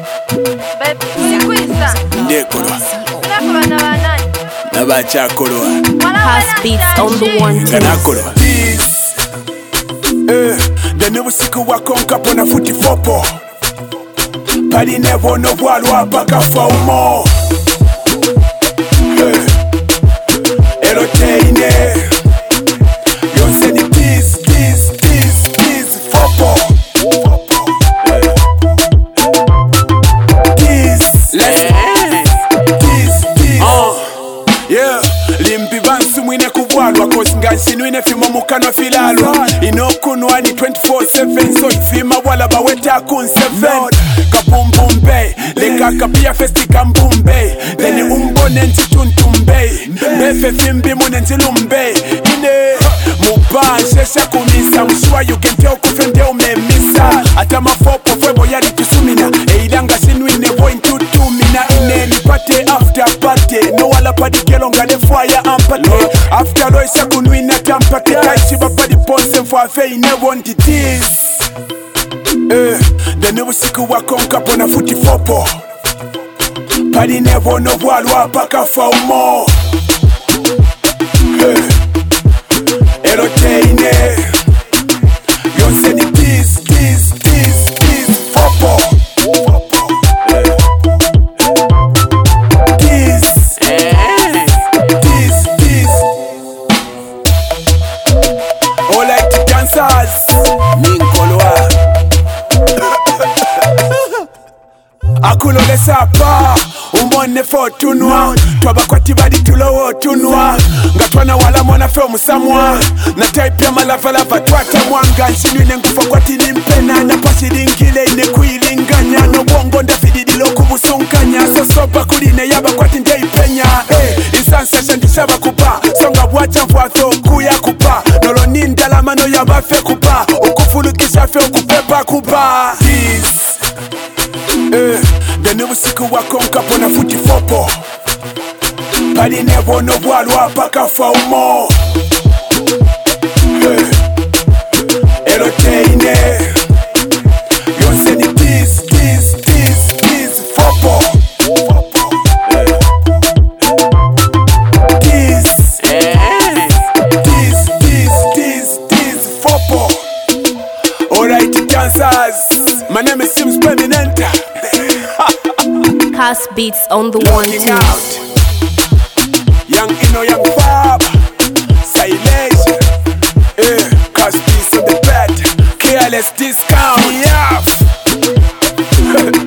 House beats on the one the new siku wakonka pona futi fopo pali nevo no bwalwa paka faumo eroteine yonse ni tease fopo mwine kubwalwa kosi ngansinwine fimo mukano filalwa inokunwa ni 24/7 so ifima wala baweta kun 7 kapumbumbe leka kapia festi kambumbe deni umbone nti tuntumbe befe fimbi mune nti lumbe ine mubanje shakumisa mshua you can tell kufende umemisa ata mafopo fwebo yali tusumina eilanga sinwine point to tumina ine nipate after party no wala padikelo ngale fire ampate after all isa kunwina tampate kaishiba padi ponse mfwa fei ne want it is the new siku wakonka pona futi fopo padi nevo no bwalwa paka faumo eroteine yonse ni tease fopo akulolesa pa umone fo tunwa twabakwati bali tulowo tunwa nga twana wala mwana fe omusamwa na type ya malavalava twatamwanga nshinwine ngufa kwati nimpena na pasilingile ine kuilinganya nobwongo ndafididilo kubusunkanya sosopa kuline yabakwati ndeipenya insanseshe ndishaba kupa songa bwacha mfwatho kuya kupa nolonindalama yabafe kupa ukufulukisha fe ukupepa kupa the new siku wakonka pona futi fopo pali nevo no bwalwa paka faumo eroteine yonse ni tease fopo tease fopo. Alright dancers, my name is Sims Permanent. House beats on the one Young Ino, young Fab, Silence, Cause beats on the bed, careless discount, yeah.